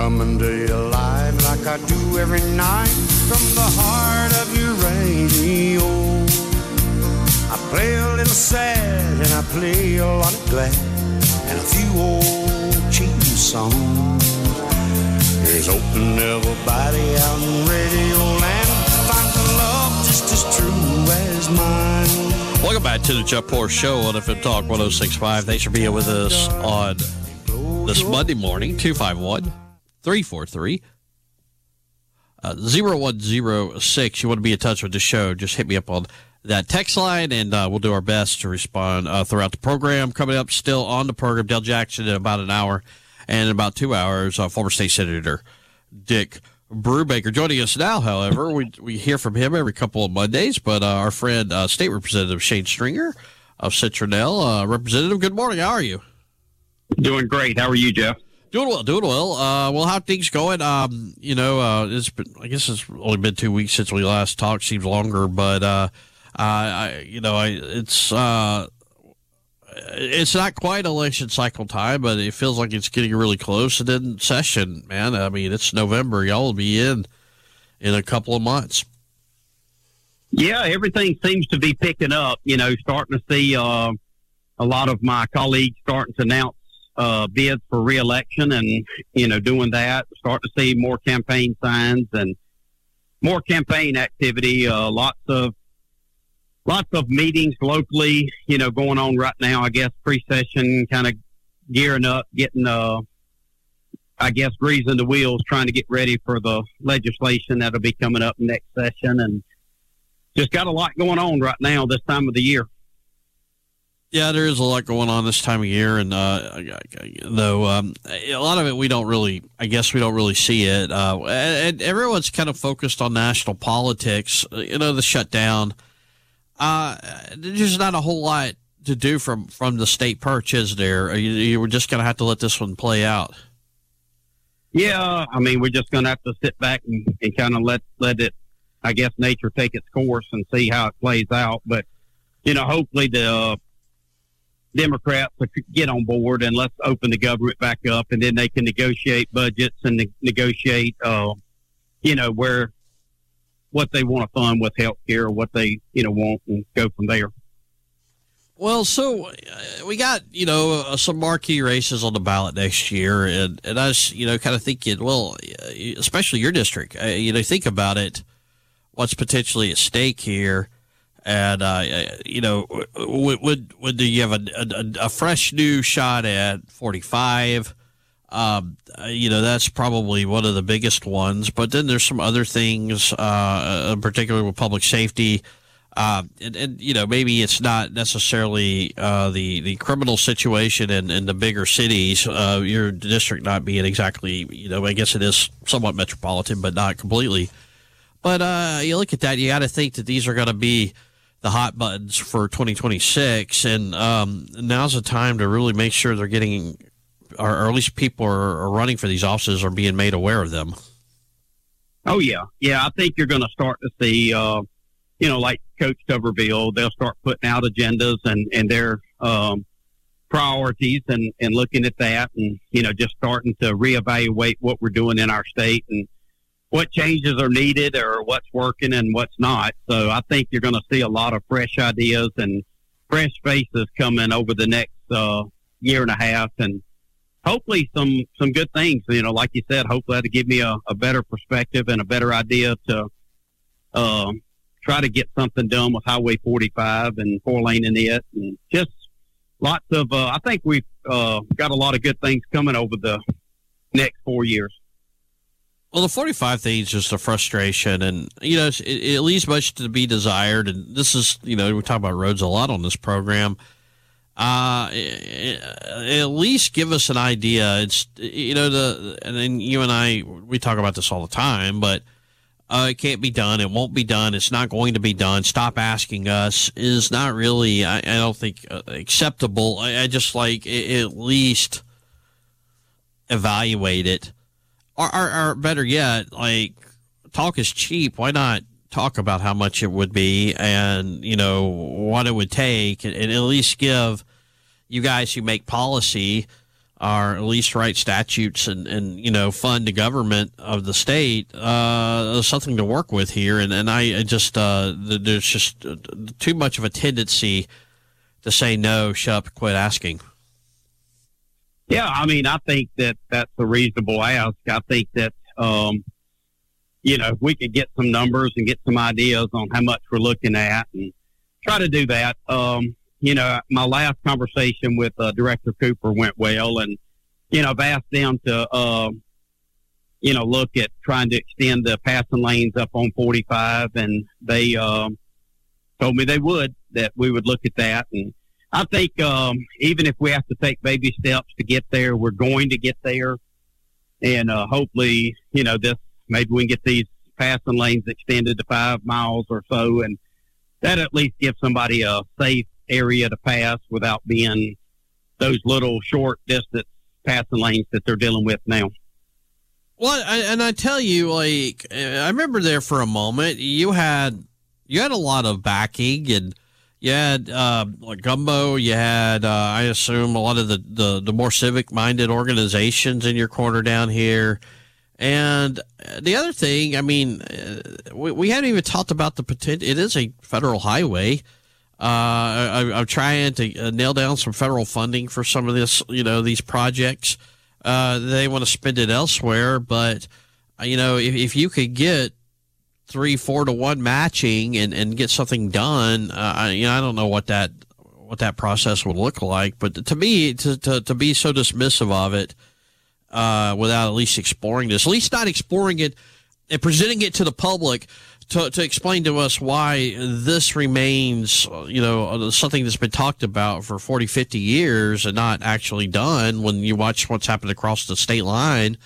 coming to you live like I do every night from the heart of your radio. I play a little sad and I play a lot of glad and a few old cheating songs. Here's hoping everybody out in radio land finds a love just as true as mine. Welcome back to the Jeff Poor Show on FM Talk 106.5. Thanks for being with us on this Monday morning. 251-343-0106. You want to be in touch with the show, just hit me up on that text line, and we'll do our best to respond throughout the program. Coming up still on the program, Dale Jackson in about an hour, and in about 2 hours, former state senator Dick Brubaker joining us now. However, we hear from him every couple of Mondays, but our friend State Representative Shane Stringer of Citronelle. Representative, good morning. How are you? Doing great. How are you, Jeff? Doing well. Well, how are things going? It's been, I guess it's only been 2 weeks since we last talked. Seems longer, but it's not quite election cycle time, but it feels like it's getting really close. And then session, man. I mean, it's November. Y'all will be in a couple of months. Yeah, everything seems to be picking up. Starting to see a lot of my colleagues starting to announce bids for re-election, and doing that. Starting to see more campaign signs and more campaign activity. Lots of meetings locally, going on right now. I guess pre-session, kind of gearing up, getting, greasing the wheels, trying to get ready for the legislation that'll be coming up next session. And just got a lot going on right now this time of the year. Yeah, there is a lot going on this time of year, and a lot of it we don't really see it. And everyone's kind of focused on national politics. The shutdown. There's not a whole lot to do from the state perch, is there? You were just going to have to let this one play out. Yeah, I mean, we're just going to have to sit back and kind of let it, I guess, nature take its course and see how it plays out. But, hopefully the Democrats will get on board and let's open the government back up, and then they can negotiate budgets and negotiate, what they want to fund with health care, or what they, want, and go from there. Well, so we got, some marquee races on the ballot next year. And I was, kind of thinking, well, especially your district, think about it, what's potentially at stake here. And, would you have a fresh new shot at 45? That's probably one of the biggest ones, but then there's some other things, particularly with public safety. And maybe it's not necessarily, the criminal situation in the bigger cities, your district not being exactly, I guess it is somewhat metropolitan, but not completely. But, you look at that, you got to think that these are going to be the hot buttons for 2026. And, now's the time to really make sure they're getting, or at least people are running for these offices are being made aware of them. Oh, yeah. Yeah, I think you're going to start to see, like Coach Tuberville, they'll start putting out agendas and their priorities and looking at that and, just starting to reevaluate what we're doing in our state and what changes are needed or what's working and what's not. So I think you're going to see a lot of fresh ideas and fresh faces coming over the next year and a half, and hopefully some good things. Like you said, hopefully that'll give me a better perspective and a better idea to try to get something done with Highway 45 and 4-laning it, and just lots of I think we've got a lot of good things coming over the next 4 years. Well, the 45 thing is just a frustration, and, it leaves much to be desired. And this is, we talk about roads a lot on this program. At least give us an idea. It's, and then you and I, we talk about this all the time, but it can't be done. It won't be done. It's not going to be done. Stop asking us is not really, I don't think, acceptable. I just like at least evaluate it. Or better yet, like, talk is cheap. Why not talk about how much it would be and, what it would take, and at least give you guys who make policy or at least write statutes and fund the government of the state, something to work with here. And I just, there's just too much of a tendency to say no, shut up, quit asking. Yeah, I mean, I think that that's a reasonable ask. I think that, if we could get some numbers and get some ideas on how much we're looking at and try to do that. My last conversation with Director Cooper went well, and, I've asked them to, look at trying to extend the passing lanes up on 45, and they told me that we would look at that. And I think even if we have to take baby steps to get there, we're going to get there. And hopefully, maybe we can get these passing lanes extended to 5 miles or so, and that at least gives somebody a safe area to pass without being those little short distance passing lanes that they're dealing with now. Well, I tell you, I remember there for a moment, you had a lot of backing, and you had like Gumbo, you had, I assume, a lot of the more civic-minded organizations in your corner down here. And the other thing, I mean, we hadn't even talked about the potential. It is a federal highway. I'm trying to nail down some federal funding for some of this, these projects. They want to spend it elsewhere, but, if you could get 3-4 to 1 matching and get something done, I don't know what that process would look like. But to me, to be so dismissive of it, without at least exploring this, at least not exploring it and presenting it to the public to explain to us why this remains, something that's been talked about for 40, 50 years and not actually done when you watch what's happened across the state line.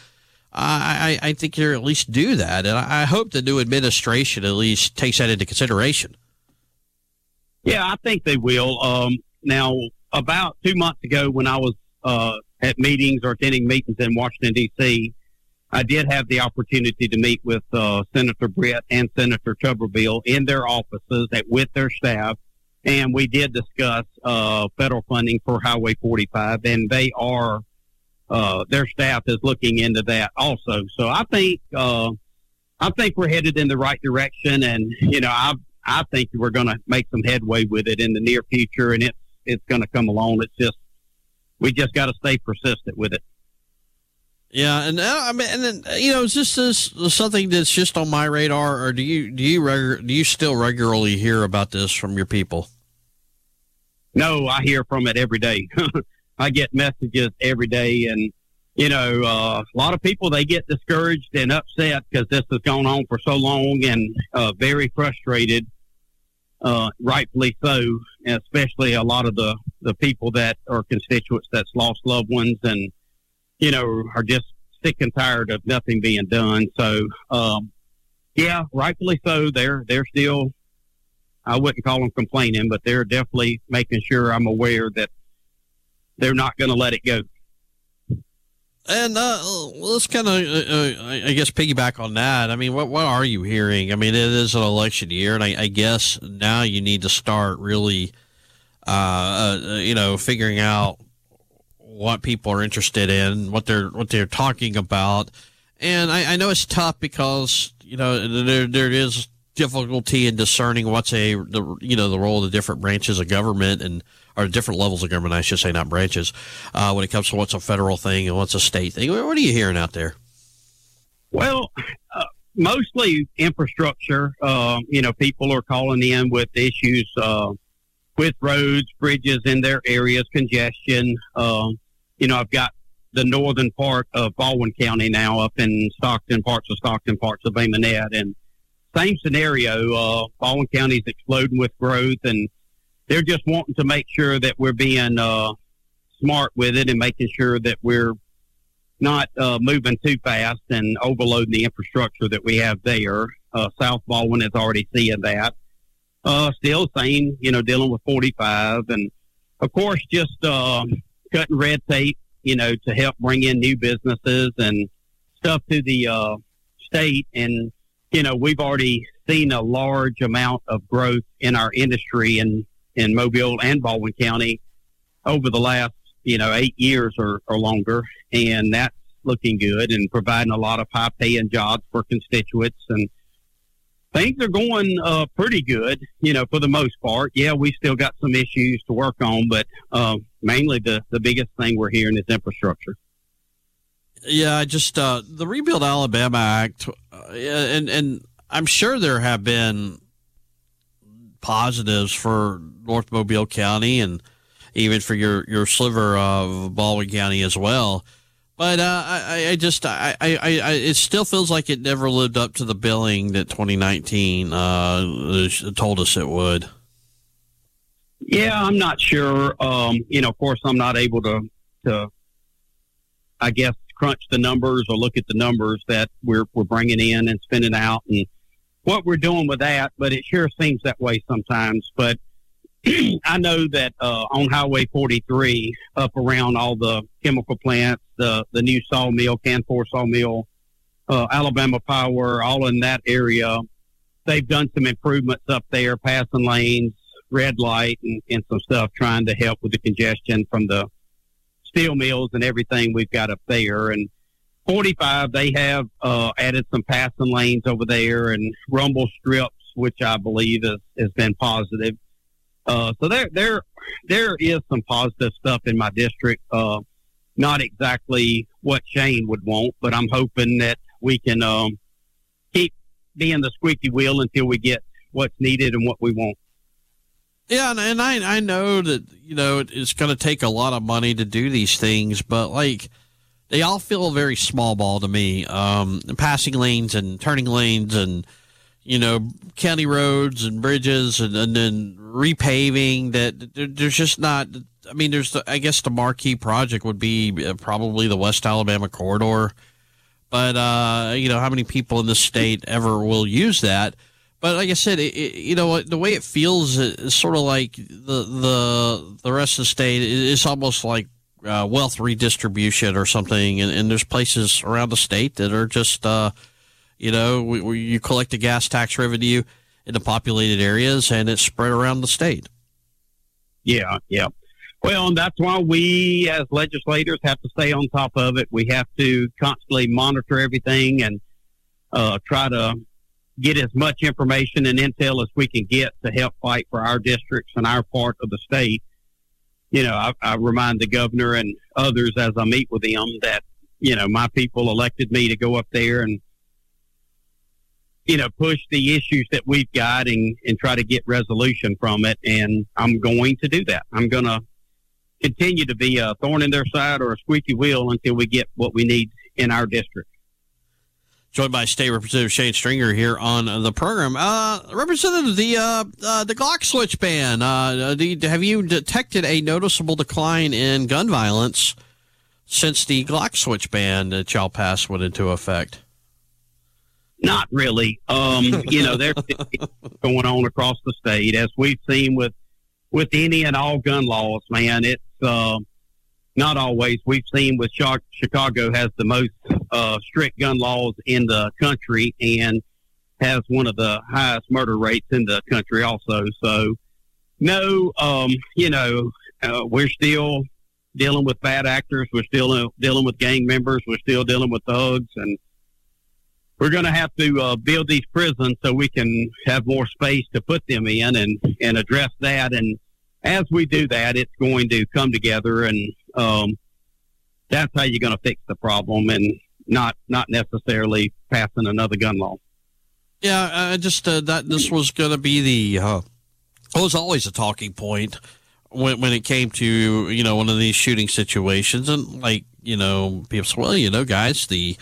I think you're at least do that. And I hope the new administration at least takes that into consideration. Yeah, I think they will. Now, about 2 months ago when I was at meetings or attending meetings in Washington, D.C., I did have the opportunity to meet with Senator Britt and Senator Tuberville in their offices with their staff, and we did discuss federal funding for Highway 45, and they are their staff is looking into that also. So I think we're headed in the right direction, and I think we're going to make some headway with it in the near future, and it's going to come along. It's just we just got to stay persistent with it. Yeah, and is this something that's just on my radar, or do you still regularly hear about this from your people? No, I hear from it every day. I get messages every day, and a lot of people, they get discouraged and upset because this has gone on for so long, and very frustrated, rightfully so, especially a lot of the people that are constituents that's lost loved ones and are just sick and tired of nothing being done. So, yeah, rightfully so. They're still, I wouldn't call them complaining, but they're definitely making sure I'm aware that they're not going to let it go. And let's kind of, I guess, piggyback on that. I mean, what are you hearing? I mean, it is an election year, and I guess now you need to start really, figuring out what people are interested in, what they're talking about. And I know it's tough because, there is difficulty in discerning what's the role of the different branches of government or different levels of government, I should say, not branches, when it comes to what's a federal thing and what's a state thing. What are you hearing out there? Well, mostly infrastructure. People are calling in with issues with roads, bridges in their areas, congestion. I've got the northern part of Baldwin County now up in Stockton, parts of Bay Minette, and same scenario. Baldwin County's exploding with growth, and they're just wanting to make sure that we're being smart with it and making sure that we're not moving too fast and overloading the infrastructure that we have there. South Baldwin is already seeing that. Still same, dealing with 45, and of course just cutting red tape, to help bring in new businesses and stuff to the state. And, we've already seen a large amount of growth in our industry in Mobile and Baldwin County over the last 8 years or longer, and that's looking good and providing a lot of high-paying jobs for constituents. And things are going pretty good, for the most part. Yeah, we still got some issues to work on, but mainly the biggest thing we're hearing is infrastructure. Yeah, just the Rebuild Alabama Act, and I'm sure there have been positives for North Mobile County and even for your sliver of Baldwin County as well. But it still feels like it never lived up to the billing that 2019 told us it would. Yeah, I'm not sure. Of course, I'm not able to, I guess, crunch the numbers or look at the numbers that we're bringing in and spending out and what we're doing with that. But it sure seems that way sometimes. But I know that on Highway 43, up around all the chemical plants, the new sawmill, Canfor sawmill, Alabama Power, all in that area, they've done some improvements up there, passing lanes, red light, and some stuff trying to help with the congestion from the steel mills and everything we've got up there. And 45, they have added some passing lanes over there and rumble strips, which I believe has been positive. So there is some positive stuff in my district. Not exactly what Shane would want, but I'm hoping that we can keep being the squeaky wheel until we get what's needed and what we want. Yeah, and I know that, it's going to take a lot of money to do these things, but, they all feel very small ball to me. Passing lanes and turning lanes and, county roads and bridges and then repaving, that there's just not, I guess the marquee project would be probably the West Alabama corridor. But, how many people in this state ever will use that? But like I said, the way it feels is sort of like the rest of the state is almost like wealth redistribution or something. And there's places around the state that are just, where you collect the gas tax revenue in the populated areas and it's spread around the state. Yeah. Well, and that's why we as legislators have to stay on top of it. We have to constantly monitor everything and try to get as much information and intel as we can get to help fight for our districts and our part of the state. I remind the governor and others as I meet with them that, my people elected me to go up there and, push the issues that we've got and try to get resolution from it. And I'm going to do that. I'm going to continue to be a thorn in their side or a squeaky wheel until we get what we need in our district. Joined by State Representative Shane Stringer here on the program. Representative, the Glock switch ban, have you detected a noticeable decline in gun violence since the Glock switch ban that y'all passed went into effect? Not really. There's going on across the state, as we've seen with any and all gun laws, man. It's not always. We've seen with Chicago has the most strict gun laws in the country and has one of the highest murder rates in the country also. So, no, we're still dealing with bad actors. We're still dealing with gang members. We're still dealing with thugs. And we're going to have to build these prisons so we can have more space to put them in and address that. And as we do that, it's going to come together, and that's how you're going to fix the problem, and not necessarily passing another gun law. Yeah, that this was going to be it was always a talking point when it came to one of these shooting situations, and people say, well, guys, the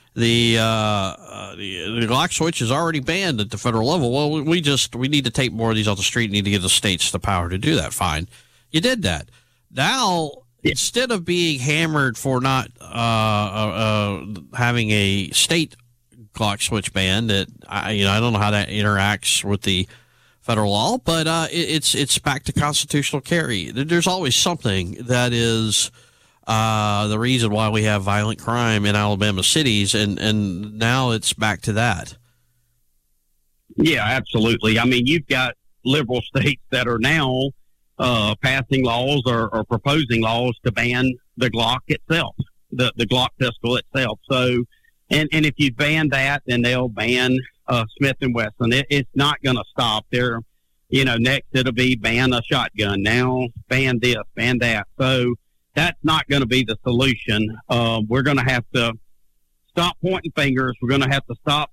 Glock switch is already banned at the federal level. Well, we need to take more of these off the street. Need to give the states the power to do that. Fine, you did that. Now, instead of being hammered for not having a state Glock switch ban, that I don't know how that interacts with the federal law, but it's back to constitutional carry. There's always something that is the reason why we have violent crime in Alabama cities, and now it's back to that. Yeah, absolutely. I mean, you've got liberal states that are now passing laws or proposing laws to ban the Glock itself, the Glock pistol itself. So, and if you ban that, then they'll ban Smith & Wesson. It's not going to stop. Next it'll be ban a shotgun. Now ban this, ban that. So that's not going to be the solution. We're going to have to stop pointing fingers. We're going to have to stop,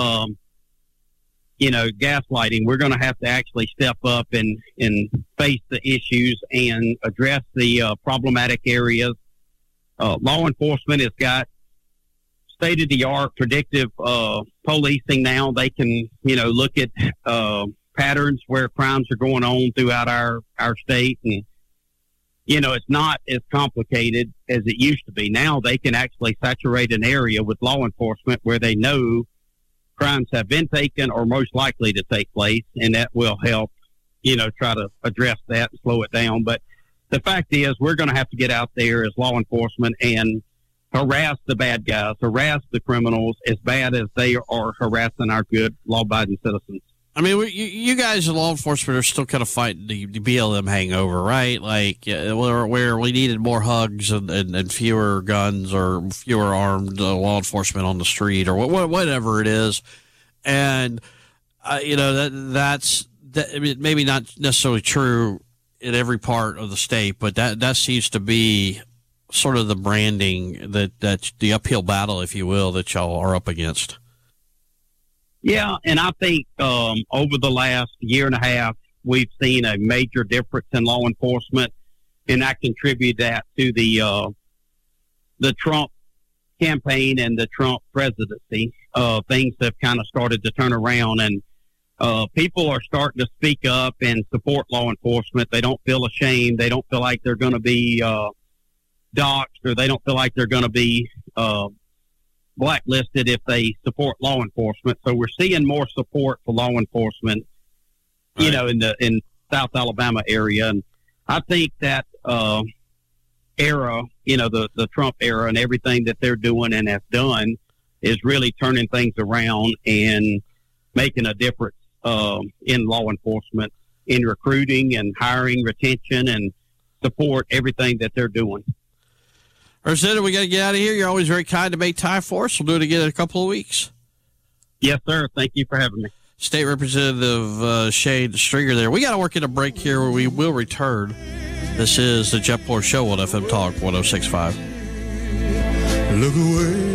gaslighting. We're going to have to actually step up and face the issues and address the problematic areas. Law enforcement has got state-of-the-art predictive policing now. They can, look at patterns where crimes are going on throughout our state. And, it's not as complicated as it used to be. Now they can actually saturate an area with law enforcement where they know crimes have been taken or most likely to take place, and that will help, try to address that and slow it down. But the fact is, we're going to have to get out there as law enforcement and harass the bad guys, harass the criminals as bad as they are harassing our good law-abiding citizens. I mean, you guys in law enforcement are still kind of fighting the BLM hangover, right? Like, where we needed more hugs and fewer guns or fewer armed law enforcement on the street or whatever it is. And, that's maybe not necessarily true in every part of the state, but that seems to be sort of the branding that the uphill battle, if you will, that y'all are up against. Yeah, and I think over the last year and a half, we've seen a major difference in law enforcement, and I contribute that to the Trump campaign and the Trump presidency. Things have kind of started to turn around, and people are starting to speak up and support law enforcement. They don't feel ashamed. They don't feel like they're going to be doxxed, or they don't feel like they're going to be blacklisted if they support law enforcement. So we're seeing more support for law enforcement, right, in South Alabama area. And I think that era, the Trump era and everything that they're doing and have done is really turning things around and making a difference in law enforcement, in recruiting and hiring, retention, and support, everything that they're doing. Ursita, we got to get out of here. You're always very kind to make time for us. We'll do it again in a couple of weeks. Yes, sir. Thank you for having me. State Representative Shane Stringer there. We got to work in a break here where we will return. This is the Jeff Moore Show on FM Talk 106.5. Look away.